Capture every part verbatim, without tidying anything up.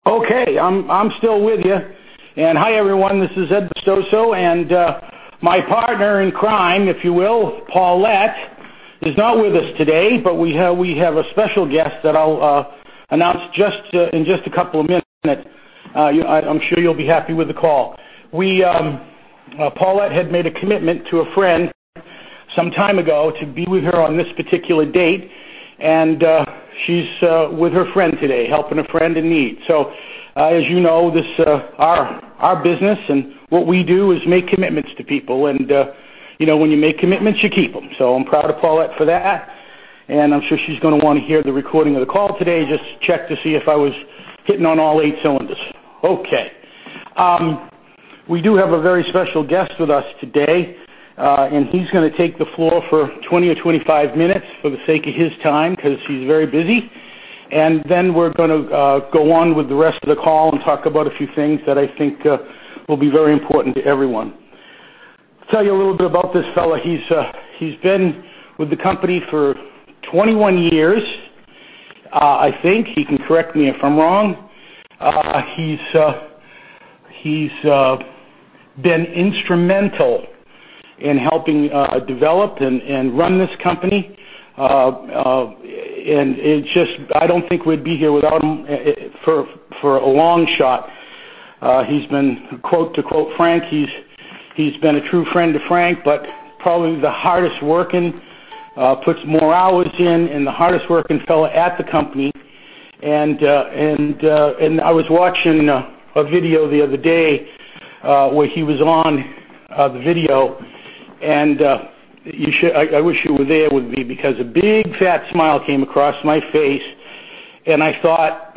Okay, I'm I'm still with you. And hi, everyone. This is Ed Bestoso, and uh, my partner in crime, if you will, Paulette, is not with us today, but we have we have a special guest that I'll uh, announce just uh, in just a couple of minutes. Uh, you, I, I'm sure you'll be happy with the call. We um, uh, Paulette had made a commitment to a friend some time ago to be with her on this particular date, and uh, she's uh, with her friend today, helping a friend in need. So, uh, as you know, this uh, our our business and what we do is make commitments to people, and uh, you know, when you make commitments, you keep them. So I'm proud of Paulette for that, and I'm sure she's going to want to hear the recording of the call today. Just check to see if I was hitting on all eight cylinders. Okay. Um, we do have a very special guest with us today. Uh, and he's going to take the floor for twenty or twenty-five minutes for the sake of his time because he's very busy. And then we're going to uh, go on with the rest of the call and talk about a few things that I think uh, will be very important to everyone. I'll tell you a little bit about this fella. He's, uh, he's been with the company for twenty-one years, uh, I think. He can correct me if I'm wrong. Uh, he's uh, he's uh, been instrumental in helping uh, develop and, and run this company. Uh, uh, and it's just, I don't think we'd be here without him for for a long shot. Uh, he's been, quote to quote Frank, he's he's been a true friend to Frank, but probably the hardest working, uh, puts more hours in, and the hardest working fella at the company. And uh, and uh, and I was watching uh, a video the other day uh, where he was on uh, the video. And uh, you should, I, I wish you were there with me because a big fat smile came across my face, and I thought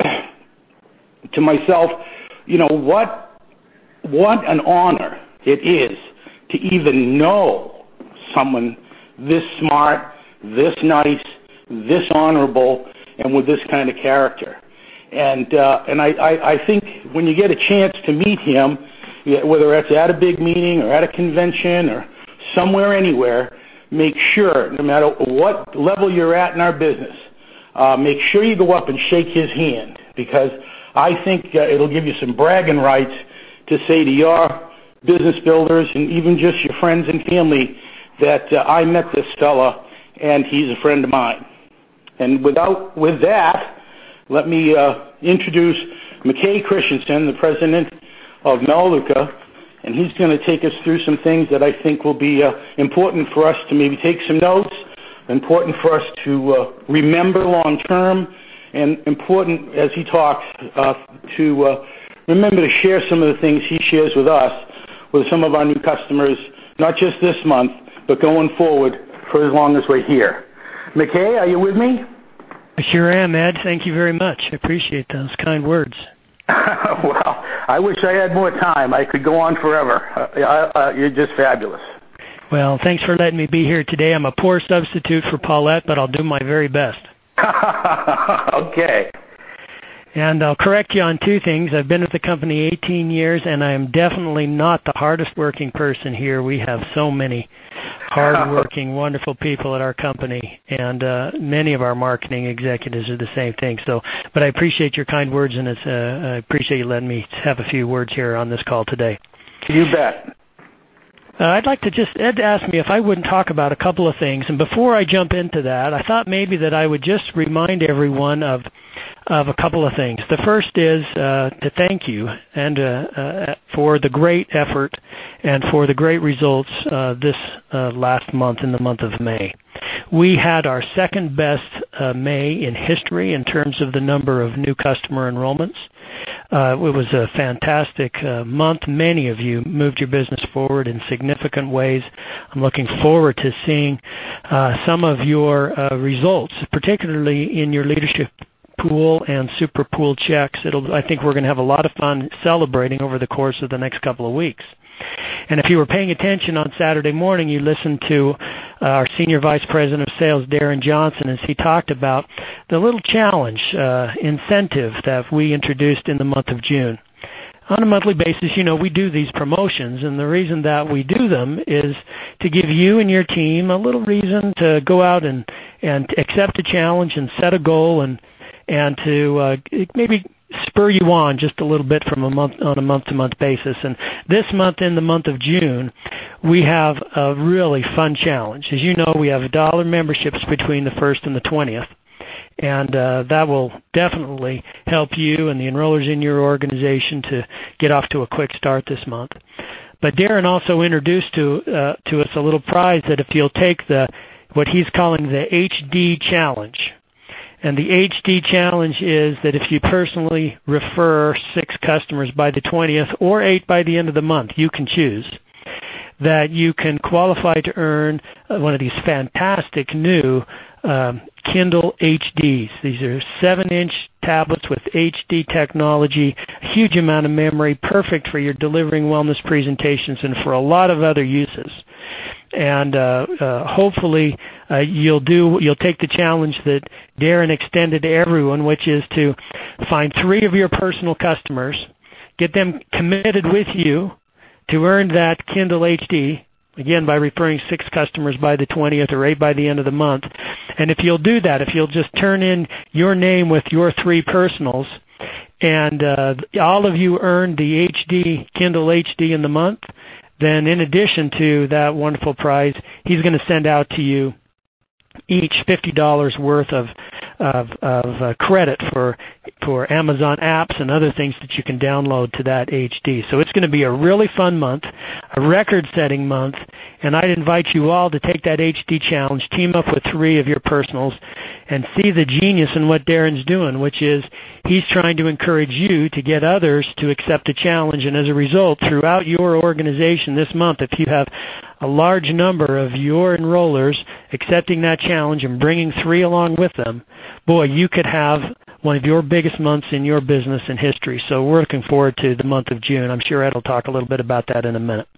to myself, you know, what what an honor it is to even know someone this smart, this nice, this honorable, and with this kind of character. And uh, and I, I, I think when you get a chance to meet him, whether it's at a big meeting or at a convention or somewhere, anywhere, make sure, no matter what level you're at in our business, uh, make sure you go up and shake his hand, because I think uh, it'll give you some bragging rights to say to your business builders and even just your friends and family that uh, I met this fella and he's a friend of mine. And without with that, let me uh, introduce McKay Christensen, the president of Melaleuca. And he's going to take us through some things that I think will be uh, important for us to maybe take some notes, important for us to uh, remember long term, and important, as he talks, uh, to uh, remember to share some of the things he shares with us, with some of our new customers, not just this month, but going forward for as long as we're here. McKay, are you with me? I sure am, Ed. Thank you very much. I appreciate those kind words. Well, I wish I had more time. I could go on forever. Uh, uh, you're just fabulous. Well, thanks for letting me be here today. I'm a poor substitute for Paulette, but I'll do my very best. Okay. And I'll correct you on two things. I've been with the company eighteen years, and I am definitely not the hardest working person here. We have so many hard-working, wonderful people at our company, and uh, many of our marketing executives are the same thing. So, but I appreciate your kind words, and it's, uh, I appreciate you letting me have a few words here on this call today. You bet. Uh, I'd like to just, Ed asked me if I wouldn't talk about a couple of things, and before I jump into that, I thought maybe that I would just remind everyone of of a couple of things. The first is uh, to thank you and uh, uh, for the great effort and for the great results uh, this uh, last month, in the month of May. We had our second best uh, May in history in terms of the number of new customer enrollments. Uh, it was a fantastic uh, month. Many of you moved your business forward in significant ways. I'm looking forward to seeing uh, some of your uh, results, particularly in your leadership pool and super pool checks. It'll, I think we're going to have a lot of fun celebrating over the course of the next couple of weeks. And if you were paying attention on Saturday morning, you listened to uh, our Senior Vice President of Sales, Darren Johnson, as he talked about the little challenge uh, incentive that we introduced in the month of June. On a monthly basis, you know, we do these promotions, and the reason that we do them is to give you and your team a little reason to go out and, and accept a challenge and set a goal and and to uh, maybe spur you on just a little bit from a month on a month-to-month basis. And this month, in the month of June, we have a really fun challenge. As you know, we have dollar memberships between the first and the twentieth. And uh, that will definitely help you and the enrollers in your organization to get off to a quick start this month. But Darren also introduced to uh, to us a little prize that if you'll take the what he's calling the H D Challenge. And the H D Challenge is that if you personally refer six customers by the twentieth or eight by the end of the month, you can choose, that you can qualify to earn one of these fantastic new um, Kindle H Ds. These are seven-inch tablets with H D technology, a huge amount of memory, perfect for your delivering wellness presentations and for a lot of other uses. And uh, uh, hopefully uh, you'll do you'll take the challenge that Darren extended to everyone, which is to find three of your personal customers, get them committed with you to earn that Kindle H D, again by referring six customers by the twentieth or eight by the end of the month. And if you'll do that, if you'll just turn in your name with your three personals, and uh, all of you earn the H D, Kindle H D in the month, then in addition to that wonderful prize, he's going to send out to you each fifty dollars worth of of, of uh, credit for for Amazon apps and other things that you can download to that H D. So it's going to be a really fun month, a record-setting month, and I'd invite you all to take that H D challenge, team up with three of your personals, and see the genius in what Darren's doing, which is he's trying to encourage you to get others to accept a challenge, and as a result, throughout your organization this month, if you have a large number of your enrollers accepting that challenge and bringing three along with them, boy, you could have one of your biggest months in your business in history. So we're looking forward to the month of June. I'm sure Ed will talk a little bit about that in a minute.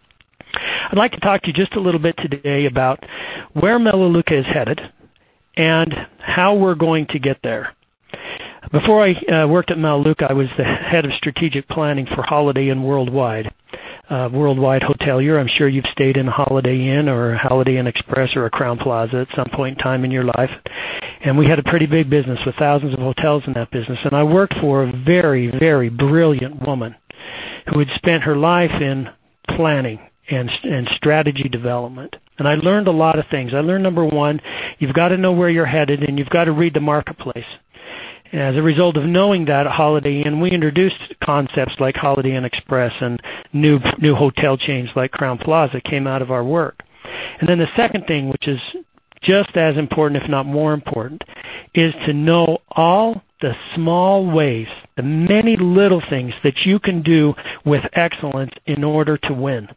I'd like to talk to you just a little bit today about where Melaleuca is headed and how we're going to get there. Before I uh, worked at Melaleuca, I was the head of strategic planning for Holiday Inn Worldwide. Uh, worldwide hotelier. I'm sure you've stayed in a Holiday Inn or a Holiday Inn Express or a Crown Plaza at some point in time in your life. And we had a pretty big business with thousands of hotels in that business. And I worked for a very, very brilliant woman who had spent her life in planning and, and strategy development. And I learned a lot of things. I learned, number one, you've got to know where you're headed and you've got to read the marketplace. As a result of knowing that at Holiday Inn, we introduced concepts like Holiday Inn Express, and new new hotel chains like Crown Plaza came out of our work. And then the second thing, which is just as important, if not more important, is to know all the small ways, the many little things that you can do with excellence in order to win.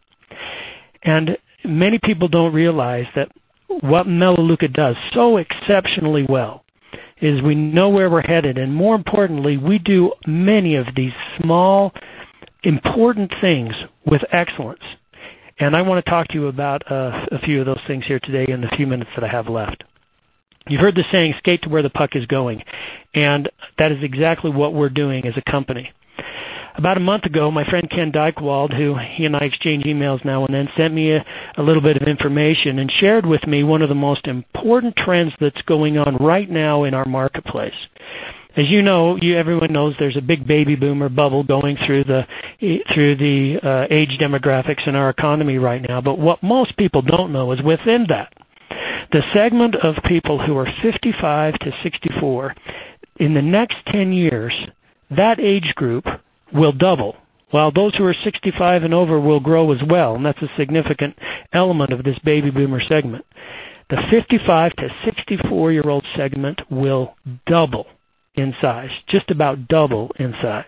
And many people don't realize that what Melaleuca does so exceptionally well is we know where we're headed, and more importantly, we do many of these small, important things with excellence. And I want to talk to you about uh, a few of those things here today in the few minutes that I have left. You've heard the saying, skate to where the puck is going, and that is exactly what we're doing as a company. About a month ago, my friend Ken Dykewald, who he and I exchange emails now and then, sent me a, a little bit of information and shared with me one of the most important trends that's going on right now in our marketplace. As you know, you, everyone knows there's a big baby boomer bubble going through the through the uh, age demographics in our economy right now. But what most people don't know is within that, the segment of people who are fifty-five to sixty-four, in the next ten years, that age group will double, while those who are sixty-five and over will grow as well, and that's a significant element of this baby boomer segment. The fifty-five to sixty-four-year-old segment will double in size, just about double in size.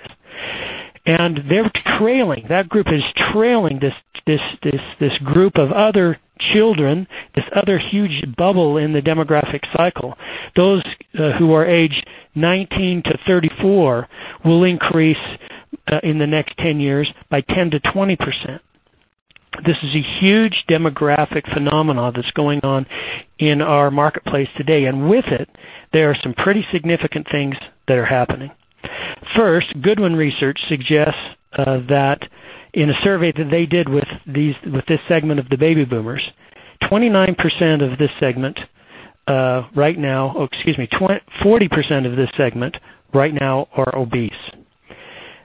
And they're trailing, that group is trailing this this this this group of other children, this other huge bubble in the demographic cycle. Those uh, who are aged nineteen to thirty-four will increase uh, in the next ten years by ten to twenty percent. This is a huge demographic phenomenon that's going on in our marketplace today, and with it, there are some pretty significant things that are happening. First, Goodwin Research suggests uh, that in a survey that they did with these with this segment of the baby boomers, twenty-nine percent of this segment uh, right now, oh, excuse me, forty percent of this segment right now are obese.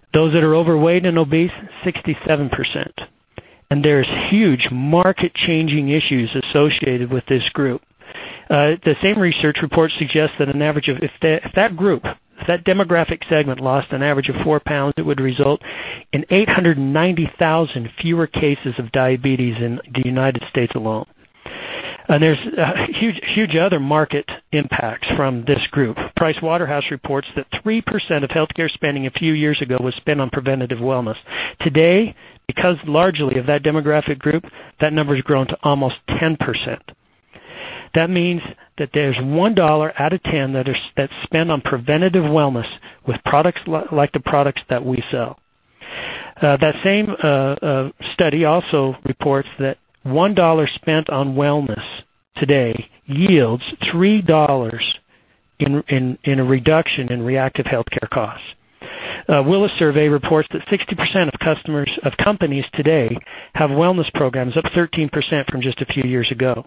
Those that are overweight and obese, sixty-seven percent. And there's huge market-changing issues associated with this group. Uh, the same research report suggests that an average of, if that, if that group, if that demographic segment lost an average of four pounds, it would result in eight hundred ninety thousand fewer cases of diabetes in the United States alone. And there's uh, huge, huge other market impacts from this group. Price Waterhouse reports that three percent of healthcare spending a few years ago was spent on preventative wellness. Today, because largely of that demographic group, that number has grown to almost ten percent. That means that there's one dollar out of ten that are, that's spent on preventative wellness with products like the products that we sell. Uh, that same uh, uh, study also reports that one dollar spent on wellness today yields three dollars in, in, in a reduction in reactive healthcare costs. Uh, Willis survey reports that sixty percent of customers of companies today have wellness programs, up thirteen percent from just a few years ago.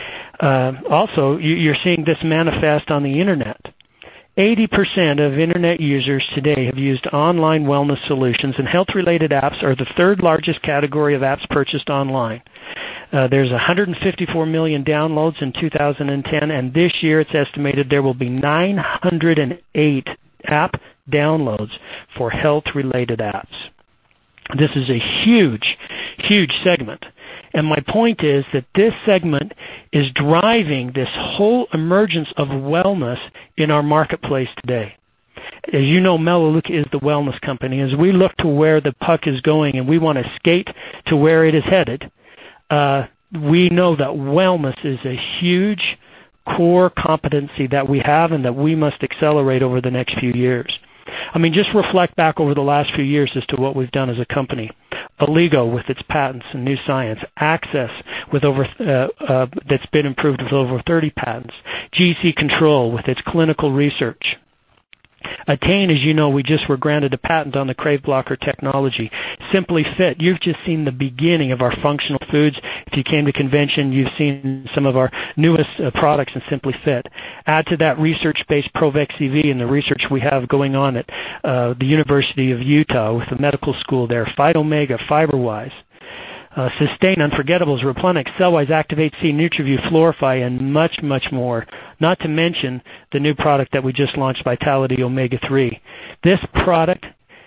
Uh, also, you, you're seeing this manifest on the Internet. eighty percent of Internet users today have used online wellness solutions, and health-related apps are the third largest category of apps purchased online. Uh, there's one hundred fifty-four million downloads in two thousand ten, and this year it's estimated there will be nine hundred eight app downloads for health-related apps. This is a huge, huge segment. And my point is that this segment is driving this whole emergence of wellness in our marketplace today. As you know, Melaleuca is the wellness company. As we look to where the puck is going and we want to skate to where it is headed, uh, we know that wellness is a huge core competency that we have and that we must accelerate over the next few years. I mean, just reflect back over the last few years as to what we've done as a company. Allego with its patents and new science. Access with over uh, uh, that's been improved with over thirty patents. G C Control with its clinical research. Attain, as you know, we just were granted a patent on the Crave Blocker technology. Simply Fit, you've just seen the beginning of our functional foods. If you came to convention, you've seen some of our newest uh, products in Simply Fit. Add to that research-based Provex C V and the research we have going on at uh, the University of Utah with the medical school there, Phytomega, FiberWise. Uh, Sustain, Unforgettables, Replenix, Cellwise, Activate C, NutriView, Florify, and much, much more. Not to mention the new product that we just launched, Vitality Omega three. This product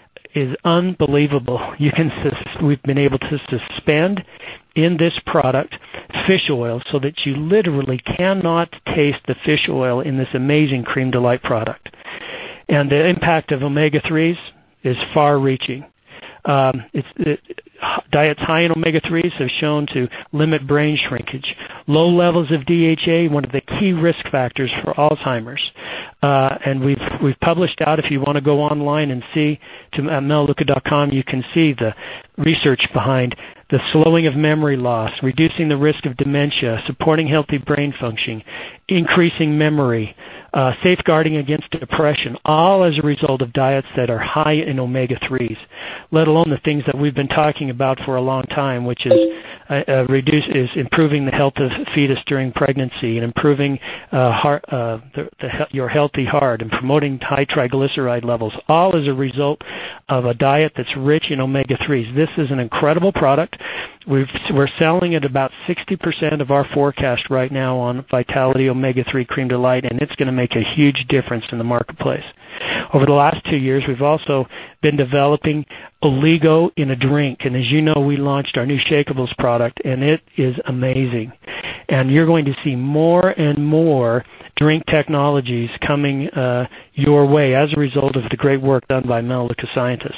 is unbelievable. You can sus- we've been able to suspend in this product fish oil so that you literally cannot taste the fish oil in this amazing Cream Delight product. And the impact of omega threes is far-reaching. Um, it's, it, diets high in omega threes have shown to limit brain shrinkage. Low levels of D H A, one of the key risk factors for Alzheimer's. Uh, and we've we've published out, if you want to go online and see, to uh, melaleuca dot com, you can see the research behind the slowing of memory loss, reducing the risk of dementia, supporting healthy brain function, increasing memory, uh, safeguarding against depression, all as a result of diets that are high in omega threes, let alone the things that we've been talking about for a long time, which is uh, uh, reduce is improving the health of fetus during pregnancy and improving uh, heart, uh, the, the, your healthy heart and promoting high triglyceride levels, all as a result of a diet that's rich in omega threes. This is an incredible product. We've, we're selling at about sixty percent of our forecast right now on Vitality Omega three Cream Delight, and it's going to make a huge difference in the marketplace. Over the last two years, we've also been developing Allego in a drink, and as you know, we launched our new Shakeables product, and it is amazing. And you're going to see more and more drink technologies coming uh, your way as a result of the great work done by Melaleuca scientists.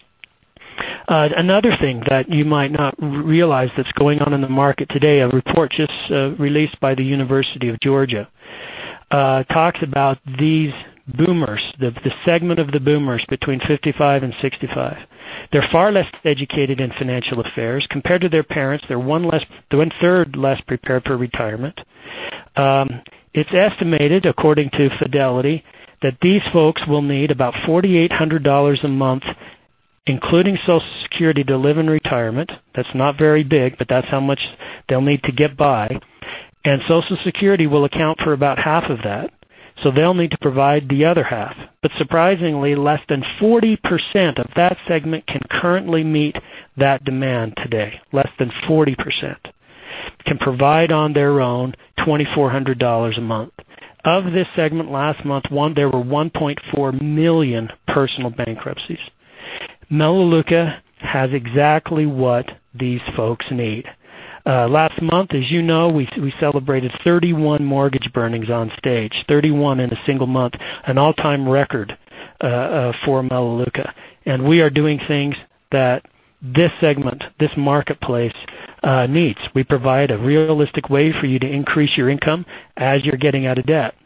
Uh, another thing that you might not realize that's going on in the market today, a report just uh, released by the University of Georgia, uh, talks about these boomers, the, the segment of the boomers between fifty-five and sixty-five. They're far less educated in financial affairs. Compared to their parents, they're one less, one third less prepared for retirement. Um, it's estimated, according to Fidelity, that these folks will need about four thousand eight hundred dollars a month, including Social Security, to live in retirement. That's not very big, but that's how much they'll need to get by. And Social Security will account for about half of that. So they'll need to provide the other half. But surprisingly, less than forty percent of that segment can currently meet that demand today. Less than forty percent can provide on their own two thousand four hundred dollars a month. Of this segment last month, one, there were one point four million personal bankruptcies. Melaleuca has exactly what these folks need. Uh, last month, as you know, we, we celebrated thirty-one mortgage burnings on stage, thirty-one in a single month, an all-time record uh, uh, for Melaleuca. And we are doing things that this segment, this marketplace uh, needs. We provide a realistic way for you to increase your income as you're getting out of debt.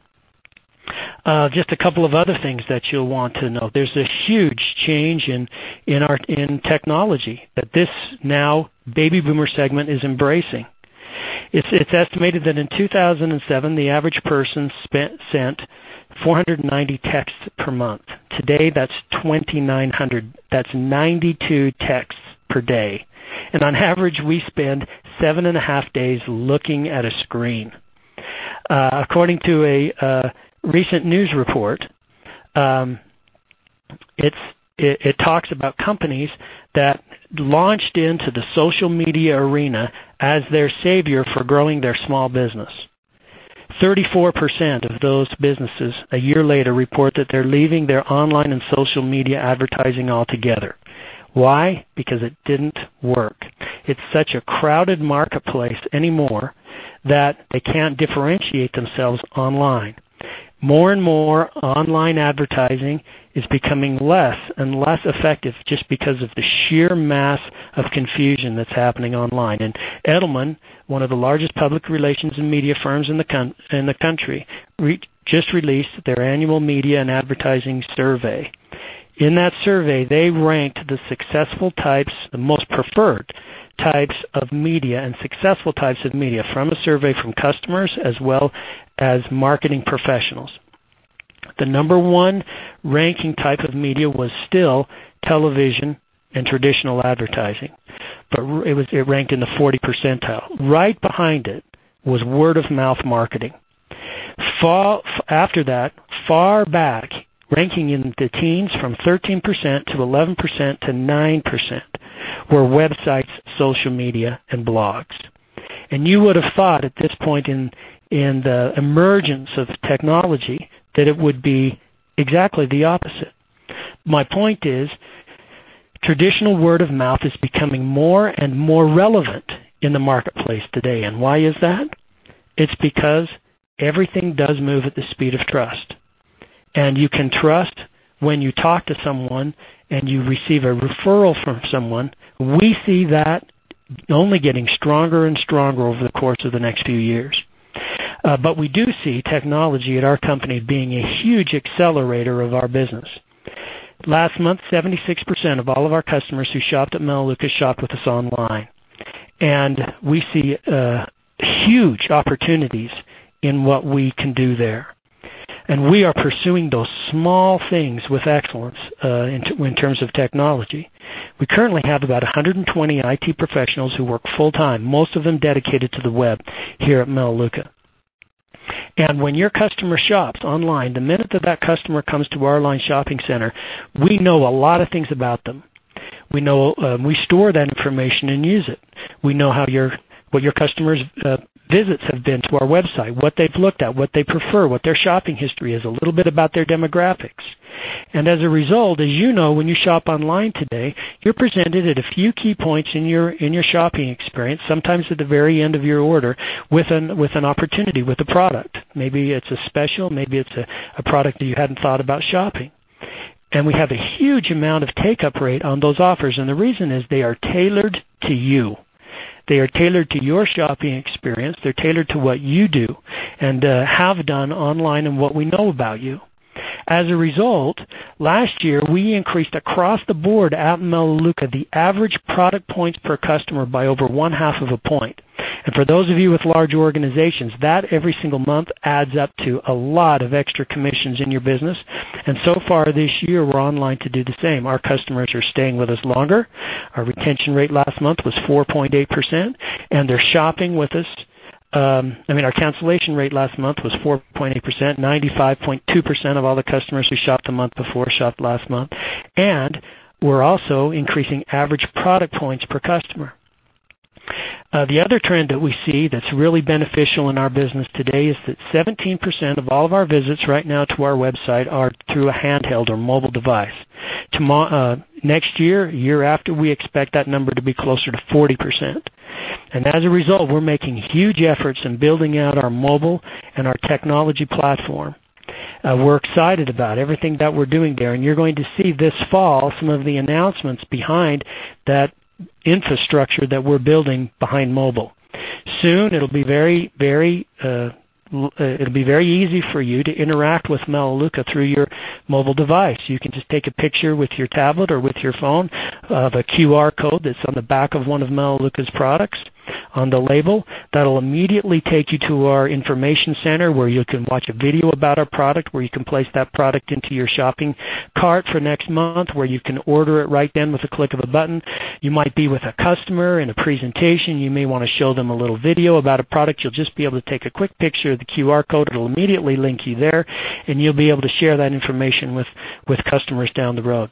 Uh, just a couple of other things that you'll want to know. There's a huge change in in our in technology that this now baby boomer segment is embracing. It's it's estimated that in two thousand seven the average person spent sent four hundred ninety texts per month. Today that's twenty-nine hundred. That's ninety-two texts per day, and on average we spend seven and a half days looking at a screen. Uh, according to a uh, recent news report, um, it's, it, it talks about companies that launched into the social media arena as their savior for growing their small business. thirty-four percent of those businesses a year later report that they're leaving their online and social media advertising altogether. Why? Because it didn't work. It's such a crowded marketplace anymore that they can't differentiate themselves online. More and more online advertising is becoming less and less effective just because of the sheer mass of confusion that's happening online. And Edelman, one of the largest public relations and media firms in the con- in the country, re- just released their annual media and advertising survey. In that survey, they ranked the successful types, the most preferred types of media and successful types of media from a survey from customers as well as marketing professionals. The number one ranking type of media was still television and traditional advertising, but it was it ranked in the forty percentile. Right behind it was word of mouth marketing. Far, after that, far back, ranking in the teens from thirteen percent to eleven percent to nine percent, were websites, social media, and blogs. And you would have thought at this point in, in the emergence of technology that it would be exactly the opposite. My point is, traditional word of mouth is becoming more and more relevant in the marketplace today. And why is that? It's because everything does move at the speed of trust. And you can trust when you talk to someone and you receive a referral from someone. We see that only getting stronger and stronger over the course of the next few years. Uh, but we do see technology at our company being a huge accelerator of our business. Last month, seventy-six percent of all of our customers who shopped at Melaleuca shopped with us online. And we see uh, huge opportunities in what we can do there. And we are pursuing those small things with excellence uh, in, t- in terms of technology. We currently have about one hundred twenty I T professionals who work full-time, most of them dedicated to the web here at Melaleuca. And when your customer shops online, the minute that that customer comes to our online shopping center, we know a lot of things about them. We know um, we store that information and use it. We know how your what your customers' uh, visits have been to our website, what they've looked at, what they prefer, what their shopping history is, a little bit about their demographics. And as a result, as you know, when you shop online today, you're presented at a few key points in your in your shopping experience, sometimes at the very end of your order, with an with an opportunity, with a product. Maybe it's a special, maybe it's a, a product that you hadn't thought about shopping. And we have a huge amount of take-up rate on those offers, and the reason is they are tailored to you. They are tailored to your shopping experience. They're tailored to what you do and uh, have done online and what we know about you. As a result, last year we increased across the board at Melaleuca the average product points per customer by over one half of a point. And for those of you with large organizations, that every single month adds up to a lot of extra commissions in your business. And so far this year, we're online to do the same. Our customers are staying with us longer. Our retention rate last month was four point eight percent, and they're shopping with us um, I mean, our cancellation rate last month was four point eight percent. ninety-five point two percent of all the customers who shopped the month before shopped last month. And we're also increasing average product points per customer. Uh, the other trend that we see that's really beneficial in our business today is that seventeen percent of all of our visits right now to our website are through a handheld or mobile device. Tomorrow, uh, next year, year after, we expect that number to be closer to forty percent. And as a result, we're making huge efforts in building out our mobile and our technology platform. Uh, we're excited about everything that we're doing there, and you're going to see this fall some of the announcements behind that infrastructure that we're building behind mobile. Soon, it'll be very, very, uh, it'll be very easy for you to interact with Melaleuca through your mobile device. You can just take a picture with your tablet or with your phone of a Q R code that's on the back of one of Melaleuca's products on the label. That'll immediately take you to our information center where you can watch a video about our product, where you can place that product into your shopping cart for next month, where you can order it right then with a click of a button. You might be with a customer in a presentation. You may want to show them a little video about a product. You'll just be able to take a quick picture of the Q R code. It'll immediately link you there, and you'll be able to share that information with, with customers down the road.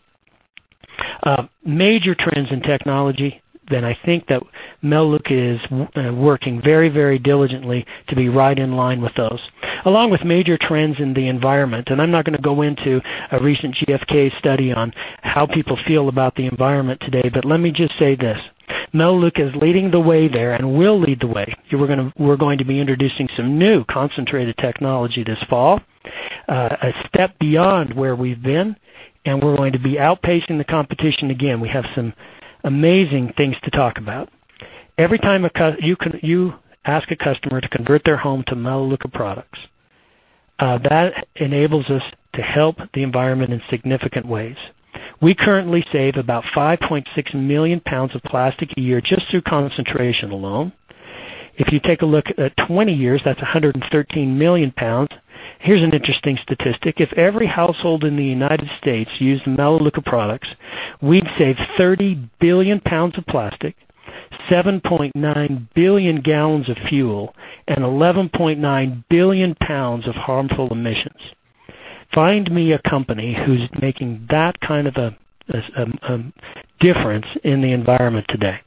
Uh, major trends in technology. Then I think that Melaleuca is uh, working very, very diligently to be right in line with those, along with major trends in the environment. And I'm not going to go into a recent G F K study on how people feel about the environment today, but let me just say this. Melaleuca is leading the way there and will lead the way. We're going to, we're going to be introducing some new concentrated technology this fall, uh, a step beyond where we've been, and we're going to be outpacing the competition again. We have some amazing things to talk about. Every time a cu- you can you ask a customer to convert their home to Melaleuca products, uh, that enables us to help the environment in significant ways. We currently save about five point six million pounds of plastic a year just through concentration alone. If you take a look at twenty years, that's one hundred thirteen million pounds. Here's an interesting statistic. If every household in the United States used Melaleuca products, we'd save thirty billion pounds of plastic, seven point nine billion gallons of fuel, and eleven point nine billion pounds of harmful emissions. Find me a company who's making that kind of a, a, a difference in the environment today.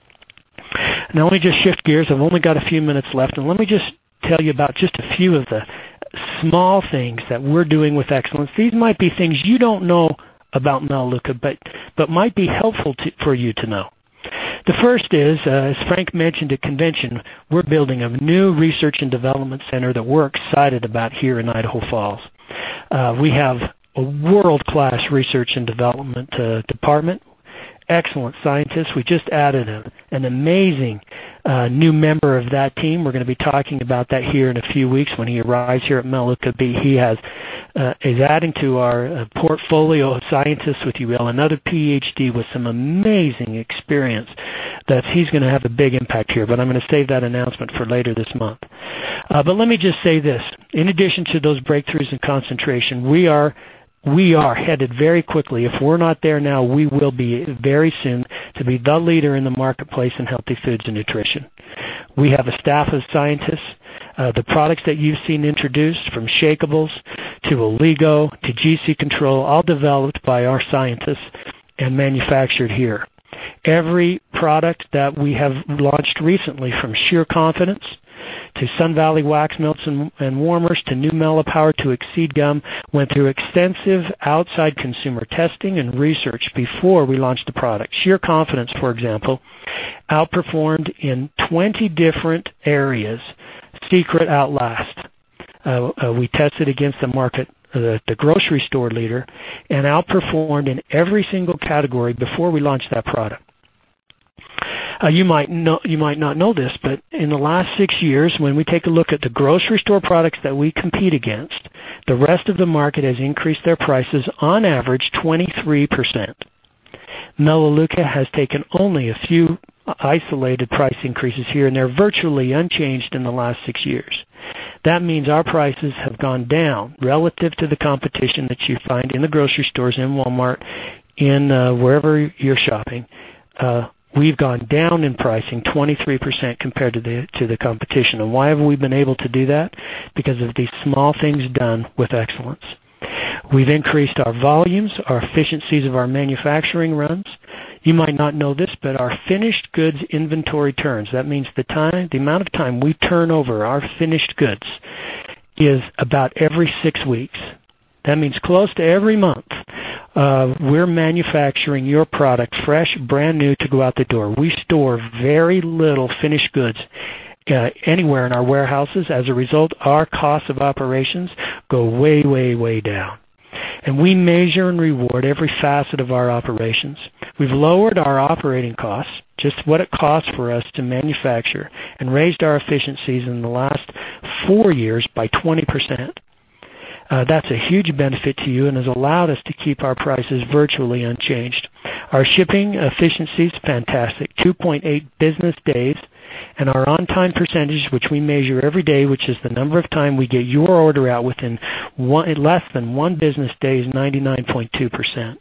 Now let me just shift gears. I've only got a few minutes left, and let me just tell you about just a few of the small things that we're doing with excellence. These might be things you don't know about Melaleuca, but, but might be helpful to, for you to know. The first is, uh, as Frank mentioned at convention, we're building a new research and development center that we're excited about here in Idaho Falls. Uh, we have a world-class research and development uh, department, excellent scientists. We just added a, an amazing uh, new member of that team. We're going to be talking about that here in a few weeks when he arrives here at Melaleuca. He has uh, is adding to our uh, portfolio of scientists, if you will, another P H D with some amazing experience that he's going to have a big impact here. But I'm going to save that announcement for later this month. Uh, but let me just say this. In addition to those breakthroughs in concentration, we are We are headed very quickly. If we're not there now, we will be very soon to be the leader in the marketplace in healthy foods and nutrition. We have a staff of scientists. Uh, the products that you've seen introduced, from Shakeables to Oligo to G C Control, all developed by our scientists and manufactured here. Every product that we have launched recently, from Sheer Confidence to Sun Valley Wax Melts and, and Warmers to new Melapower to Exceed Gum, went through extensive outside consumer testing and research before we launched the product. Sheer Confidence, for example, outperformed in twenty different areas Secret Outlast. Uh, uh, we tested against the market, uh, the grocery store leader, and outperformed in every single category before we launched that product. Uh, you might know, you might not know this, but in the last six years, when we take a look at the grocery store products that we compete against, the rest of the market has increased their prices on average twenty-three percent. Melaleuca has taken only a few isolated price increases here, and they're virtually unchanged in the last six years. That means our prices have gone down relative to the competition that you find in the grocery stores, in Walmart, in uh, wherever you're shopping. Uh, we've gone down in pricing twenty-three percent compared to the to the competition. And why have we been able to do that? Because of these small things done with excellence. We've increased our volumes, our efficiencies of our manufacturing runs. You might not know this, but our finished goods inventory turns, that means the time, the amount of time we turn over our finished goods, is about every six weeks. That means close to every month uh, we're manufacturing your product fresh, brand new to go out the door. We store very little finished goods Uh, anywhere in our warehouses. As a result, our costs of operations go way, way, way down. And we measure and reward every facet of our operations. We've lowered our operating costs, just what it costs for us to manufacture, and raised our efficiencies in the last four years by twenty percent. Uh, that's a huge benefit to you and has allowed us to keep our prices virtually unchanged. Our shipping efficiency is fantastic, two point eight business days. And our on-time percentage, which we measure every day, which is the number of time we get your order out within one, less than one business day, is ninety-nine point two percent.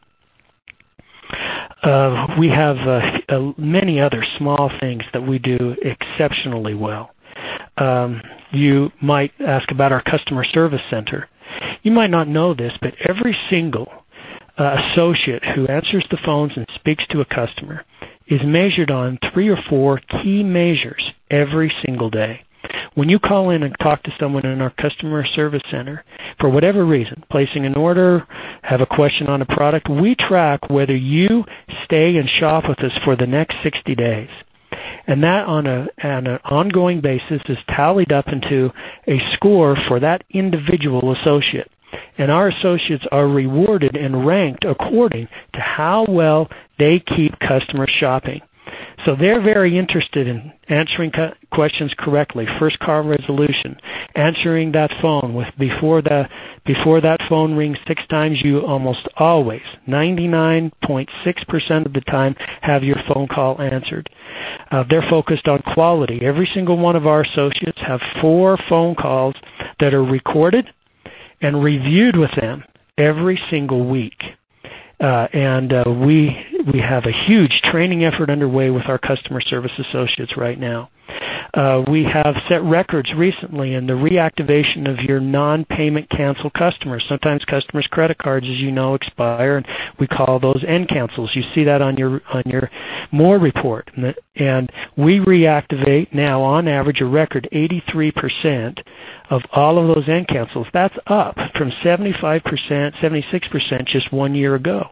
Uh, we have uh, uh, many other small things that we do exceptionally well. Um, you might ask about our customer service center. You might not know this, but every single uh, associate who answers the phones and speaks to a customer is measured on three or four key measures every single day. When you call in and talk to someone in our customer service center, for whatever reason, placing an order, have a question on a product, we track whether you stay and shop with us for the next sixty days. And that on, a, on an ongoing basis is tallied up into a score for that individual associate. And our associates are rewarded and ranked according to how well they keep customers shopping. So they're very interested in answering co- questions correctly, first call resolution, answering that phone with before the before that phone rings six times, you almost always, ninety-nine point six percent of the time, have your phone call answered. Uh, they're focused on quality. Every single one of our associates have four phone calls that are recorded and reviewed with them every single week. Uh, and uh, we we have a huge training effort underway with our customer service associates right now. Uh, we have set records recently in the reactivation of your non-payment cancel customers. Sometimes customers' credit cards, as you know, expire, and we call those end cancels. You see that on your on your more report. And we reactivate now, on average, a record eighty-three percent of all of those end cancels. That's up from seventy-five percent, seventy-six percent just one year ago.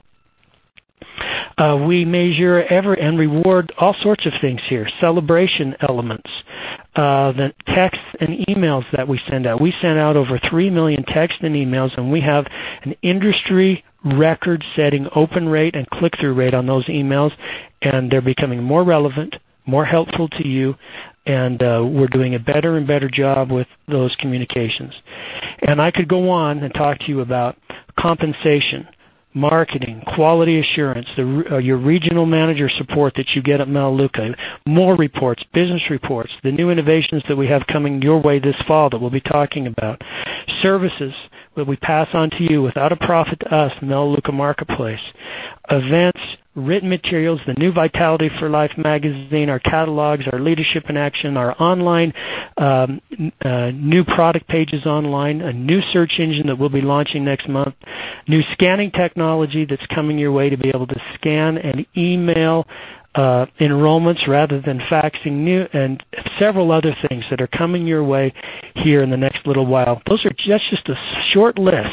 Uh, we measure every and reward all sorts of things here. Celebration elements, uh, the texts and emails that we send out. We send out over three million texts and emails, and we have an industry record-setting open rate and click-through rate on those emails, and they're becoming more relevant, more helpful to you, and uh, we're doing a better and better job with those communications. And I could go on and talk to you about compensation, marketing, quality assurance, the, uh, your regional manager support that you get at Melaleuca, more reports, business reports, the new innovations that we have coming your way this fall that we'll be talking about, services that we pass on to you without a profit to us, Melaleuca Marketplace, events, written materials, the new Vitality for Life magazine, our catalogs, our leadership in action, our online um, uh, new product pages online, a new search engine that we'll be launching next month, new scanning technology that's coming your way to be able to scan and email uh, enrollments rather than faxing, new, and several other things that are coming your way here in the next little while. Those are just, just a short list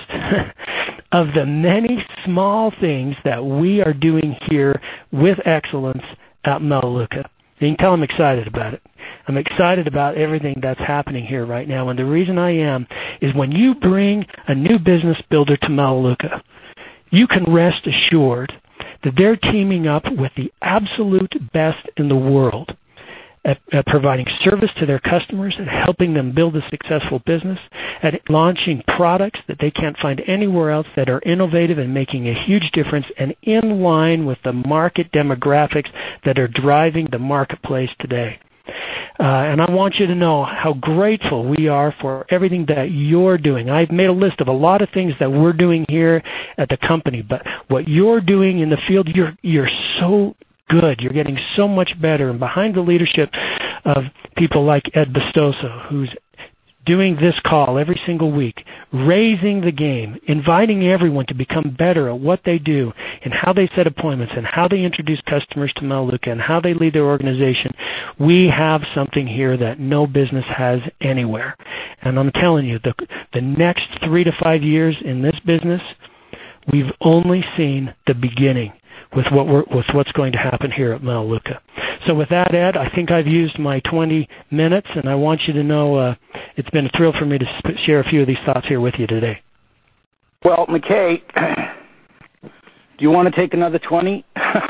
of the many small things that we are doing here with excellence at Melaleuca. You can tell I'm excited about it. I'm excited about everything that's happening here right now. And the reason I am is when you bring a new business builder to Melaleuca, you can rest assured that they're teaming up with the absolute best in the world at, at providing service to their customers, at helping them build a successful business, at launching products that they can't find anywhere else that are innovative and making a huge difference and in line with the market demographics that are driving the marketplace today. Uh, and I want you to know how grateful we are for everything that you're doing. I've made a list of a lot of things that we're doing here at the company, but what you're doing in the field, you're you're so good. You're getting so much better. And behind the leadership of people like Ed Bestoso, who's doing this call every single week, raising the game, inviting everyone to become better at what they do and how they set appointments and how they introduce customers to Melaleuca and how they lead their organization, we have something here that no business has anywhere. And I'm telling you, the, the next three to five years in this business, we've only seen the beginning with what we're, with what's going to happen here at Melaleuca. So with that, Ed, I think I've used my twenty minutes, and I want you to know uh, it's been a thrill for me to sp- share a few of these thoughts here with you today. Well, McKay, do you want to take another twenty?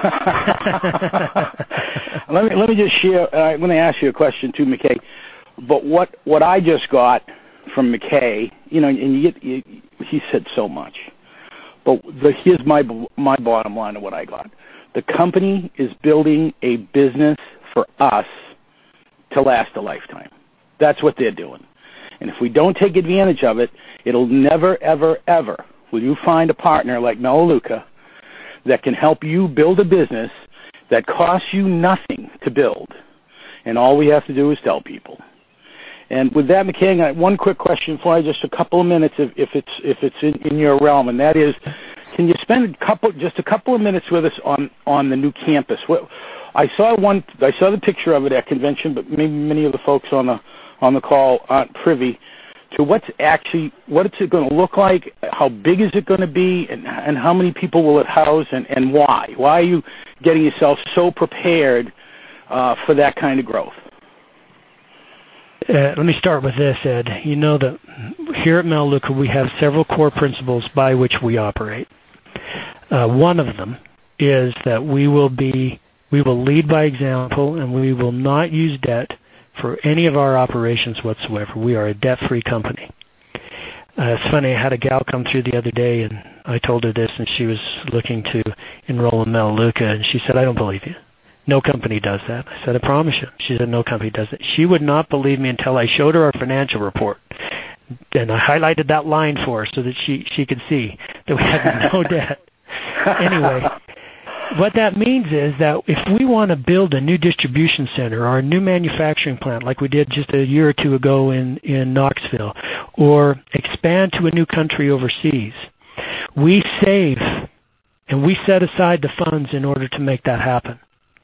let me let me just share. Uh, I'm going to ask you a question too, McKay. But what what I just got from McKay, you know, and you get, you, he said so much. But the, here's my my bottom line of what I got. The company is building a business for us to last a lifetime. That's what they're doing. And if we don't take advantage of it, it'll never, ever, ever will you find a partner like Melaleuca that can help you build a business that costs you nothing to build. And all we have to do is tell people. And with that, McKay, I got one quick question for you, just a couple of minutes, if, if it's if it's in, in your realm, and that is, can you spend a couple, just a couple of minutes with us on, on the new campus? What, I saw one, I saw the picture of it at convention, but maybe many of the folks on the on the call aren't privy to what's actually, what it's going to look like, how big is it going to be, and, and how many people will it house, and, and why? Why are you getting yourself so prepared uh, for that kind of growth? Uh, let me start with this, Ed. You know that here at Melaleuca we have several core principles by which we operate. Uh, one of them is that we will be, we will lead by example, and we will not use debt for any of our operations whatsoever. We are a debt-free company. Uh, it's funny, I had a gal come through the other day, and I told her this, and she was looking to enroll in Melaleuca, and she said, "I don't believe you. No company does that." I said, "I promise you." She said, "No company does it." She would not believe me until I showed her our financial report. And I highlighted that line for her so that she, she could see that we had no debt. Anyway, what that means is that if we want to build a new distribution center or a new manufacturing plant like we did just a year or two ago in, in Knoxville, or expand to a new country overseas, we save and we set aside the funds in order to make that happen.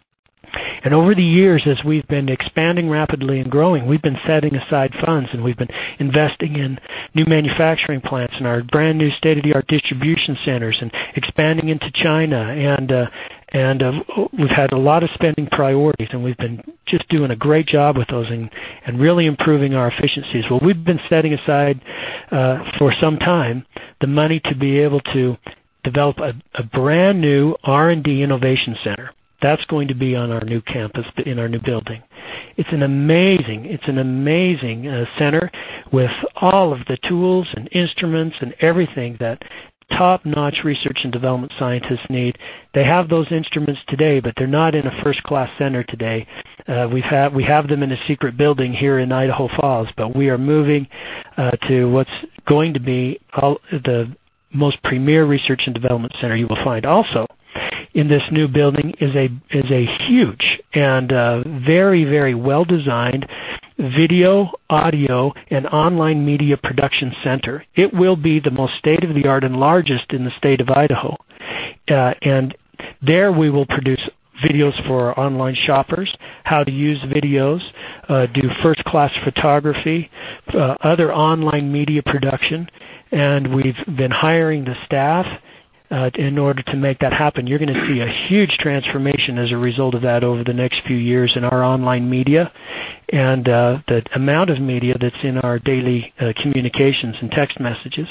And over the years, as we've been expanding rapidly and growing, we've been setting aside funds, and we've been investing in new manufacturing plants and our brand new state-of-the-art distribution centers, and expanding into China. And uh, and uh, we've had a lot of spending priorities, and we've been just doing a great job with those and, and really improving our efficiencies. Well, we've been setting aside uh, for some time the money to be able to develop a, a brand new R and D innovation center. That's going to be on our new campus in our new building. It's an amazing, it's an amazing uh, center with all of the tools and instruments and everything that top-notch research and development scientists need. They have those instruments today, but they're not in a first-class center today. Uh, we've had, we have them in a secret building here in Idaho Falls, but we are moving uh, to what's going to be all, the most premier research and development center you will find. Also, in this new building is a is a huge and uh, very, very well-designed video, audio, and online media production center. It will be the most state-of-the-art and largest in the state of Idaho. Uh, and there we will produce videos for our online shoppers, how to use videos, uh, do first-class photography, uh, other online media production, and we've been hiring the staff Uh, in order to make that happen. You're going to see a huge transformation as a result of that over the next few years in our online media and uh, the amount of media that's in our daily uh, communications and text messages.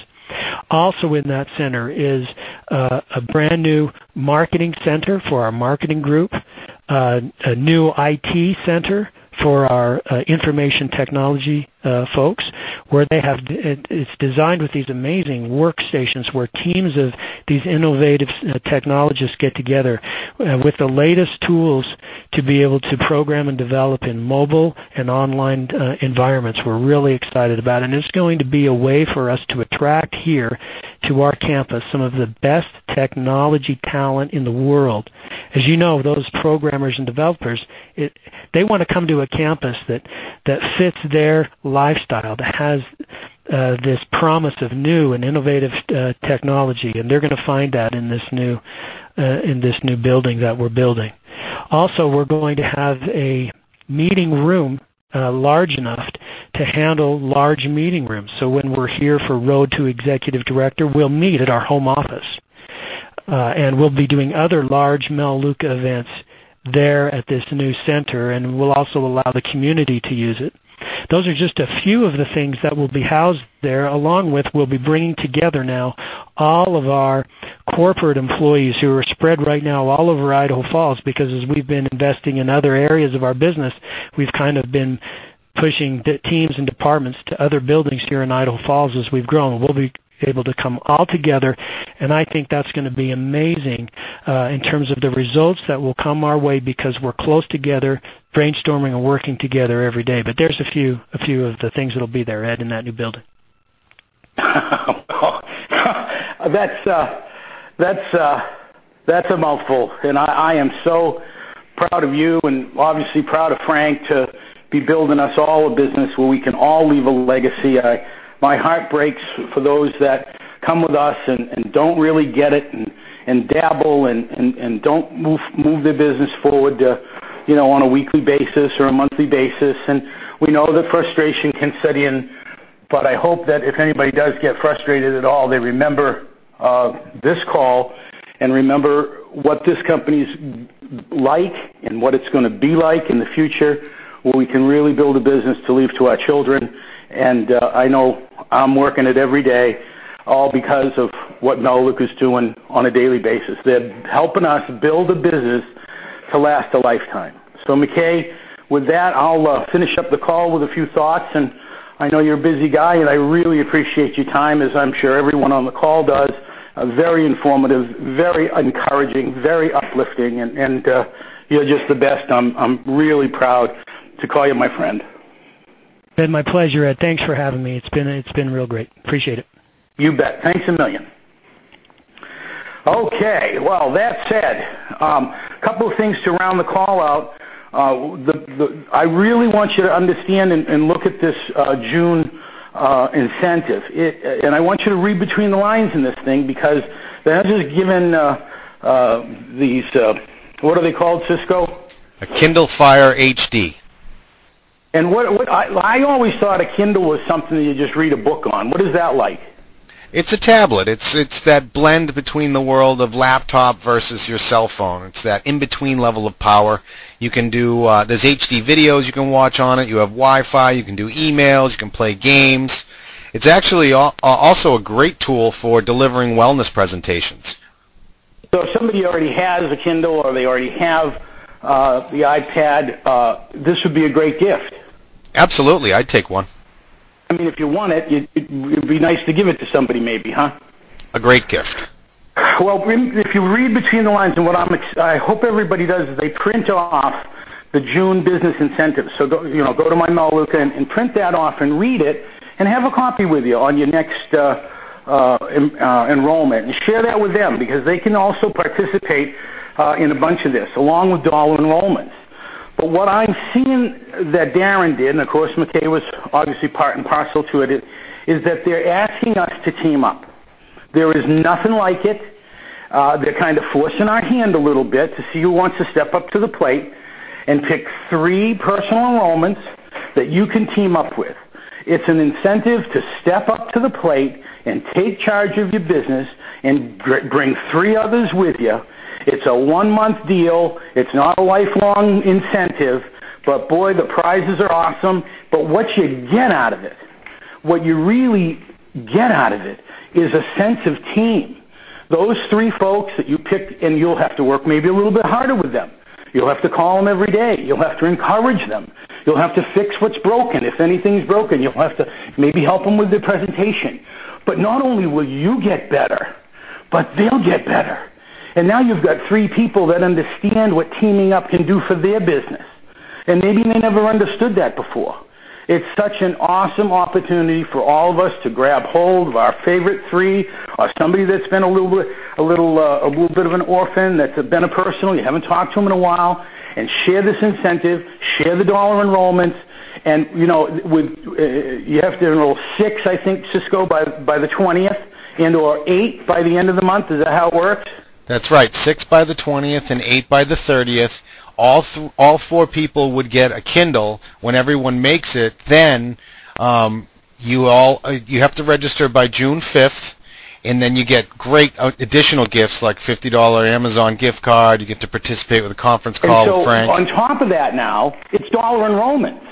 Also in that center is uh, a brand new marketing center for our marketing group, uh, a new I T center for our uh, information technology uh, folks, where they have, it, it's designed with these amazing workstations where teams of these innovative uh, technologists get together uh, with the latest tools to be able to program and develop in mobile and online uh, environments. We're really excited about it, and it's going to be a way for us to attract here to our campus some of the best technology talent in the world. as you know, those programmers and developers, it, they want to come to a campus that, that fits their lifestyle, that has uh, this promise of new and innovative uh, technology, and they're going to find that in this new uh, in this new building that we're building. Also, we're going to have a meeting room Uh, large enough to handle large meeting rooms. So when we're here for Road to Executive Director, we'll meet at our home office. Uh, and we'll be doing other large Melaleuca events there at this new center, and we'll also allow the community to use it. Those are just a few of the things that will be housed there, along with we'll be bringing together now all of our corporate employees who are spread right now all over Idaho Falls, because as we've been investing in other areas of our business, we've kind of been pushing teams and departments to other buildings here in Idaho Falls as we've grown. We'll be able to come all together, and I think that's going to be amazing uh, in terms of the results that will come our way, because we're close together, brainstorming and working together every day. But there's a few a few of the things that'll be there, Ed, in that new building. that's uh, that's uh, that's a mouthful, and I, I am so proud of you, and obviously proud of Frank to be building us all a business where we can all leave a legacy. I, my heart breaks for those that come with us and, and don't really get it and, and dabble and, and, and don't move move their business forward to, you know, on a weekly basis or a monthly basis. And we know that frustration can set in, but I hope that if anybody does get frustrated at all, they remember uh, this call and remember what this company's like and what it's going to be like in the future, where we can really build a business to leave to our children. And uh, I know I'm working it every day, all because of what Melaleuca is doing on a daily basis. They're helping us build a business to last a lifetime. So, McKay, with that, I'll uh, finish up the call with a few thoughts. And I know you're a busy guy, and I really appreciate your time, as I'm sure everyone on the call does. Uh, very informative, very encouraging, very uplifting, and, and uh, you're just the best. I'm, I'm really proud to call you my friend. It's been my pleasure, Ed. Thanks for having me. It's been it's been real great. Appreciate it. You bet. Thanks a million. Okay. Well, that said, a um, couple of things to round the call out. Uh, the, the, I really want you to understand and, and look at this uh, June uh, incentive. It, and I want you to read between the lines in this thing, because they're not just giving uh, uh, these, uh, what are they called, Cisco? A Kindle Fire H D. And what, what I, I always thought a Kindle was something that you just read a book on. What is that like? It's a tablet. It's it's that blend between the world of laptop versus your cell phone. It's that in-between level of power. You can do, uh, there's H D videos you can watch on it. You have Wi-Fi. You can do emails. You can play games. It's actually al- also a great tool for delivering wellness presentations. So if somebody already has a Kindle or they already have uh, the iPad, uh, this would be a great gift. Absolutely. I'd take one. I mean, if you want it, it, it'd be nice to give it to somebody maybe, huh? A great gift. Well, if you read between the lines, and what I'm, I hope everybody does is they print off the June business incentives. So, go, you know, go to my Melaleuca and, and print that off and read it, and have a copy with you on your next uh, uh, em, uh, enrollment, and share that with them, because they can also participate uh, in a bunch of this, along with dollar enrollments. But what I'm seeing that Darren did, and of course McKay was obviously part and parcel to it, is that they're asking us to team up. There is nothing like it. Uh, they're kind of forcing our hand a little bit to see who wants to step up to the plate and pick three personal enrollments that you can team up with. It's an incentive to step up to the plate and take charge of your business and bring three others with you. It's a one-month deal. It's not a lifelong incentive, but boy, the prizes are awesome. But what you get out of it, what you really get out of it, is a sense of team. Those three folks that you pick, and you'll have to work maybe a little bit harder with them. You'll have to call them every day. You'll have to encourage them. You'll have to fix what's broken. If anything's broken, you'll have to maybe help them with their presentation. But not only will you get better, but they'll get better. And now you've got three people that understand what teaming up can do for their business. And maybe they never understood that before. It's such an awesome opportunity for all of us to grab hold of our favorite three, or somebody that's been a little bit, a little, uh, a little bit of an orphan, that's been a personal, you haven't talked to them in a while, and share this incentive, share the dollar enrollments, and you know, with uh, you have to enroll six, I think, Cisco, by by the twentieth, and or eight by the end of the month. Is that how it works? That's right. Six by the twentieth and eight by the thirtieth. All th- all four people would get a Kindle when everyone makes it. Then um, you all uh, you have to register by June fifth, and then you get great uh, additional gifts like fifty dollars Amazon gift card. You get to participate with a conference call and so with Frank. On top of that, now it's dollar enrollments.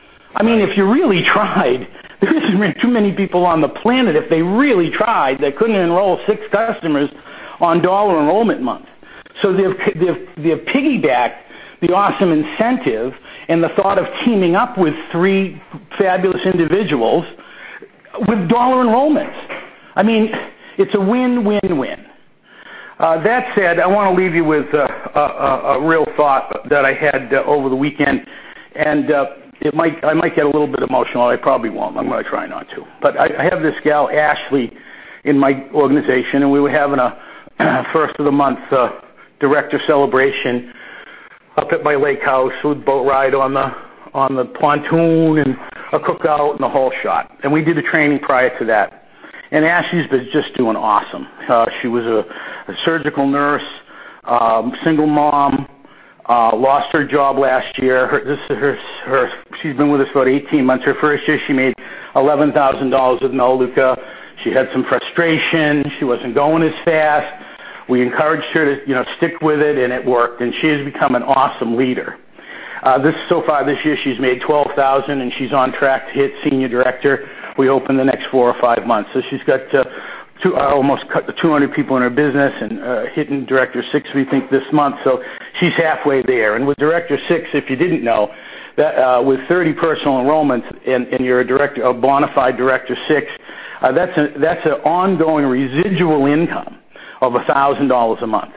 I mean, if you really tried, there isn't too many people on the planet. If they really tried, they couldn't enroll six customers on dollar enrollment month. So they've they've they've piggybacked the awesome incentive and the thought of teaming up with three fabulous individuals with dollar enrollments. I mean, it's a win-win-win. Uh, that said, I want to leave you with uh, a, a, a real thought that I had uh, over the weekend, and uh, it might I might get a little bit emotional. I probably won't. I'm going to try not to. But I, I have this gal, Ashley, in my organization, and we were having a first of the month uh, director celebration up at my lake house with boat ride on the on the pontoon and a cookout and the whole shot. And we did a training prior to that. And Ashley's been just doing awesome. Uh, she was a, a surgical nurse, um, single mom, uh, lost her job last year. Her, this is her, her. She's been with us about eighteen months. Her first year, she made eleven thousand dollars with Melaleuca. She had some frustration. She wasn't going as fast. We encouraged her to, you know, stick with it, and it worked. And she has become an awesome leader. Uh, this so far this year, she's made twelve thousand dollars, and she's on track to hit senior director. We hope in the next four or five months. So she's got uh, two, uh, almost two hundred people in her business, and uh, hitting director six, we think, this month. So she's halfway there. And with director six, if you didn't know, that uh, with thirty personal enrollments, and, and you're a director, a bona fide director six, uh, that's a, that's an ongoing residual income of one thousand dollars a month.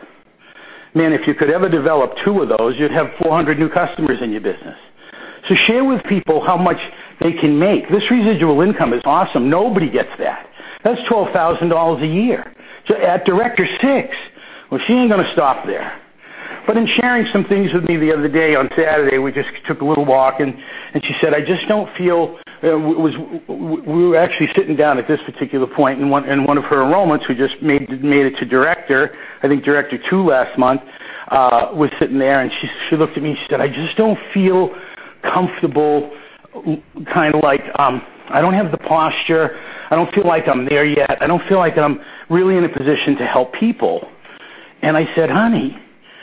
Man, if you could ever develop two of those, you'd have four hundred new customers in your business. So share with people how much they can make. This residual income is awesome. Nobody gets that. That's twelve thousand dollars a year. So at Director six, well, she ain't going to stop there. But in sharing some things with me the other day on Saturday, we just took a little walk, and, and she said, I just don't feel, uh, was we were actually sitting down at this particular point in one, in one of her enrollments, who just made, made it to director, I think director two last month, uh, was sitting there, and she, she looked at me and she said, I just don't feel comfortable, kind of like, um, I don't have the posture, I don't feel like I'm there yet, I don't feel like I'm really in a position to help people. And I said, honey,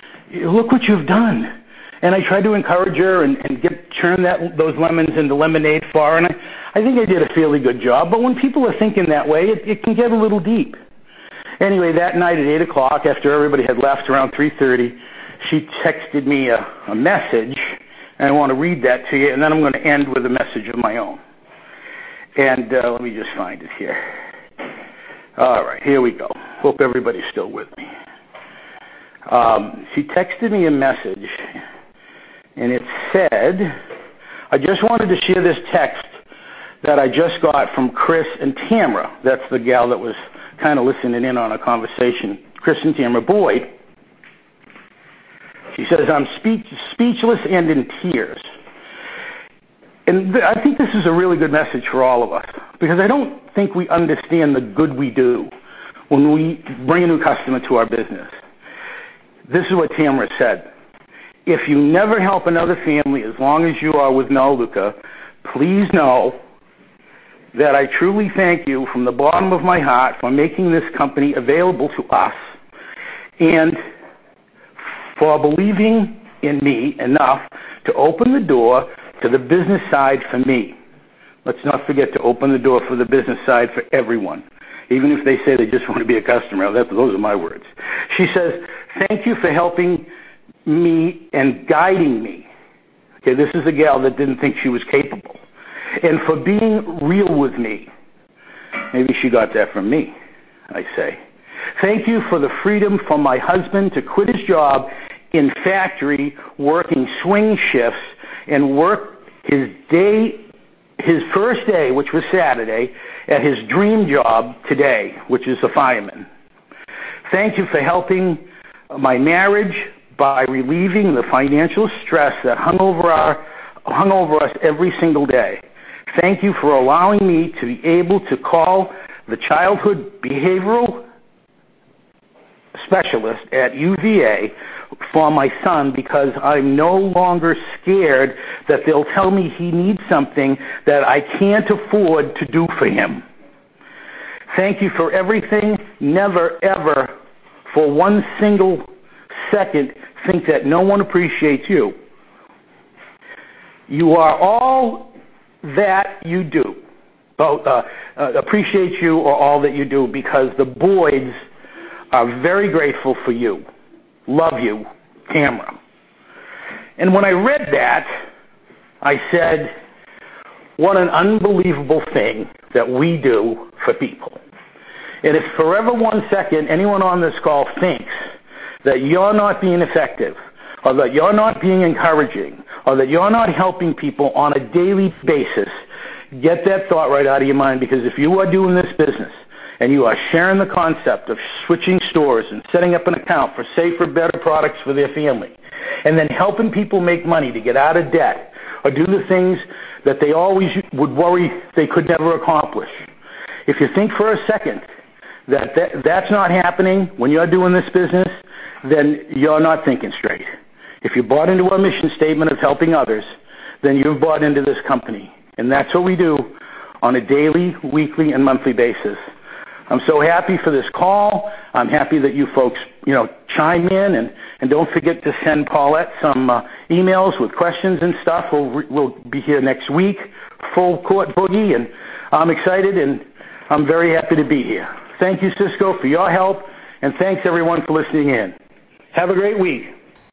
look what you've done. And I tried to encourage her and, and get turn that those lemons into lemonade for her, and I, I think I did a fairly good job. But when people are thinking that way, it, it can get a little deep. Anyway, that night at eight o'clock, after everybody had left around three thirty, she texted me a, a message, and I want to read that to you, and then I'm going to end with a message of my own. And uh, let me just find it here. All right, here we go. Hope everybody's still with me. Um, she texted me a message, and it said, I just wanted to share this text that I just got from Chris and Tamara. That's the gal that was kind of listening in on a conversation. Chris and Tamara Boyd. She says, I'm speech, speechless and in tears. And th- I think this is a really good message for all of us, because I don't think we understand the good we do when we bring a new customer to our business. This is what Tamara said. If you never help another family as long as you are with Melaleuca, please know that I truly thank you from the bottom of my heart for making this company available to us and for believing in me enough to open the door to the business side for me. Let's not forget to open the door for the business side for everyone. Even if they say they just want to be a customer. That, those are my words. She says, thank you for helping me and guiding me. Okay, this is a gal that didn't think she was capable. And for being real with me. Maybe she got that from me, I say. Thank you for the freedom for my husband to quit his job in factory, working swing shifts, and work his day his first day, which was Saturday, at his dream job today, which is a fireman. Thank you for helping my marriage by relieving the financial stress that hung over our, hung over us every single day. Thank you for allowing me to be able to call the childhood behavioral specialist at U V A for my son, because I'm no longer scared that they'll tell me he needs something that I can't afford to do for him. Thank you for everything. Never, ever, for one single second, think that no one appreciates you. You are all that you do. Both uh, uh, appreciate you or all that you do, because the Boyds are very grateful for you. Love you, Tamara. And when I read that, I said, what an unbelievable thing that we do for people. And if for ever one second anyone on this call thinks that you're not being effective, or that you're not being encouraging, or that you're not helping people on a daily basis, get that thought right out of your mind, because if you are doing this business and you are sharing the concept of switching stores and setting up an account for safer, better products for their family, and then helping people make money to get out of debt or do the things that they always would worry they could never accomplish, if you think for a second that, that that's not happening when you're doing this business, then you're not thinking straight. If you bought into our mission statement of helping others, then you've bought into this company. And that's what we do on a daily, weekly, and monthly basis. I'm so happy for this call. I'm happy that you folks, you know, chime in, and, and don't forget to send Paulette some uh, emails with questions and stuff. We'll, re- we'll be here next week, full court boogie, and I'm excited, and I'm very happy to be here. Thank you, Cisco, for your help, and thanks, everyone, for listening in. Have a great week.